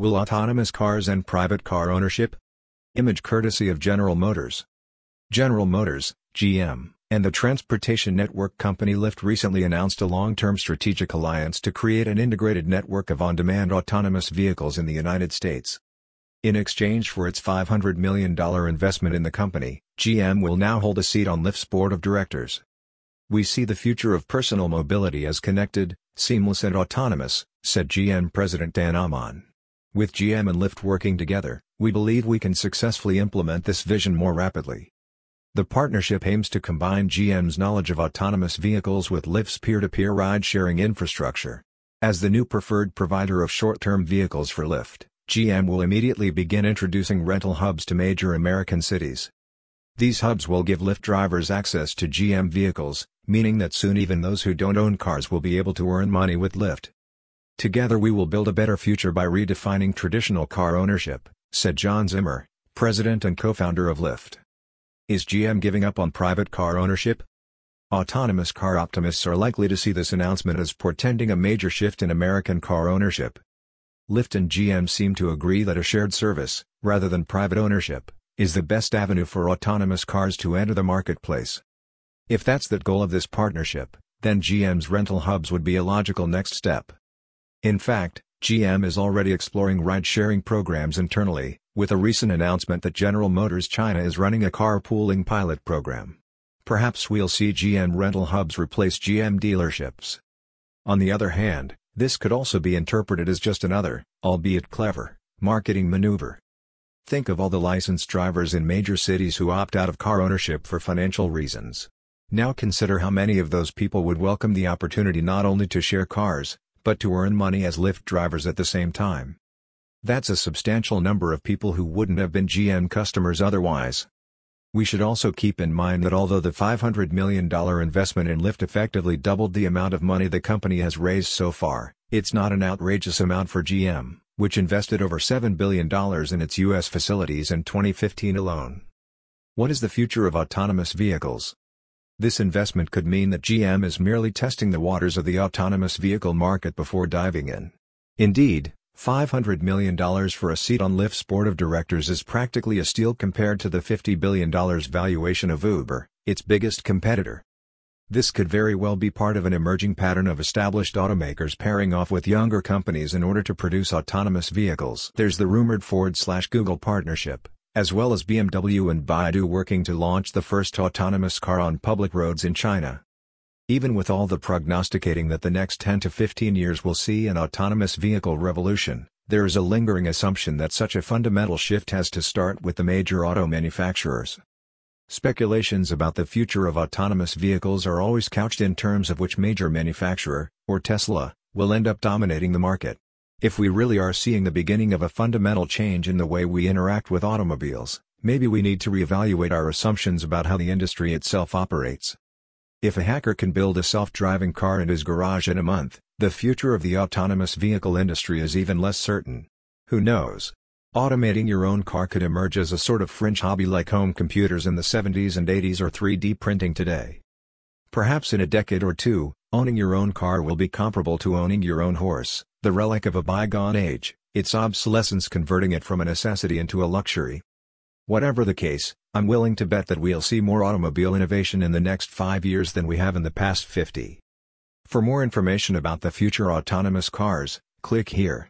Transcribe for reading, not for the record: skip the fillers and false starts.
Will autonomous cars end private car ownership? Image courtesy of General Motors. General Motors, GM, and the transportation network company Lyft recently announced a long-term strategic alliance to create an integrated network of on-demand autonomous vehicles in the United States. In exchange for its $500 million investment in the company, GM will now hold a seat on Lyft's board of directors. "We see the future of personal mobility as connected, seamless and autonomous," said GM President Dan Ammann. "With GM and Lyft working together, we believe we can successfully implement this vision more rapidly." The partnership aims to combine GM's knowledge of autonomous vehicles with Lyft's peer-to-peer ride-sharing infrastructure. As the new preferred provider of short-term vehicles for Lyft, GM will immediately begin introducing rental hubs to major American cities. These hubs will give Lyft drivers access to GM vehicles, meaning that soon even those who don't own cars will be able to earn money with Lyft. "Together we will build a better future by redefining traditional car ownership," said John Zimmer, president and co-founder of Lyft. Is GM giving up on private car ownership? Autonomous car optimists are likely to see this announcement as portending a major shift in American car ownership. Lyft and GM seem to agree that a shared service, rather than private ownership, is the best avenue for autonomous cars to enter the marketplace. If that's the goal of this partnership, then GM's rental hubs would be a logical next step. In fact, GM is already exploring ride-sharing programs internally, with a recent announcement that General Motors China is running a carpooling pilot program. Perhaps we'll see GM rental hubs replace GM dealerships. On the other hand, this could also be interpreted as just another, albeit clever, marketing maneuver. Think of all the licensed drivers in major cities who opt out of car ownership for financial reasons. Now consider how many of those people would welcome the opportunity not only to share cars, but to earn money as Lyft drivers at the same time. That's a substantial number of people who wouldn't have been GM customers otherwise. We should also keep in mind that although the $500 million investment in Lyft effectively doubled the amount of money the company has raised so far, it's not an outrageous amount for GM, which invested over $7 billion in its U.S. facilities in 2015 alone. What is the future of autonomous vehicles? This investment could mean that GM is merely testing the waters of the autonomous vehicle market before diving in. Indeed, $500 million for a seat on Lyft's board of directors is practically a steal compared to the $50 billion valuation of Uber, its biggest competitor. This could very well be part of an emerging pattern of established automakers pairing off with younger companies in order to produce autonomous vehicles. There's the rumored Ford/Google partnership, as well as BMW and Baidu working to launch the first autonomous car on public roads in China. Even with all the prognosticating that the next 10 to 15 years will see an autonomous vehicle revolution, there is a lingering assumption that such a fundamental shift has to start with the major auto manufacturers. Speculations about the future of autonomous vehicles are always couched in terms of which major manufacturer, or Tesla, will end up dominating the market. If we really are seeing the beginning of a fundamental change in the way we interact with automobiles, maybe we need to reevaluate our assumptions about how the industry itself operates. If a hacker can build a self-driving car in his garage in a month, the future of the autonomous vehicle industry is even less certain. Who knows? Automating your own car could emerge as a sort of fringe hobby like home computers in the 70s and 80s or 3D printing today. Perhaps in a decade or two, owning your own car will be comparable to owning your own horse, the relic of a bygone age, its obsolescence converting it from a necessity into a luxury. Whatever the case, I'm willing to bet that we'll see more automobile innovation in the next 5 years than we have in the past 50. For more information about the future autonomous cars, click here.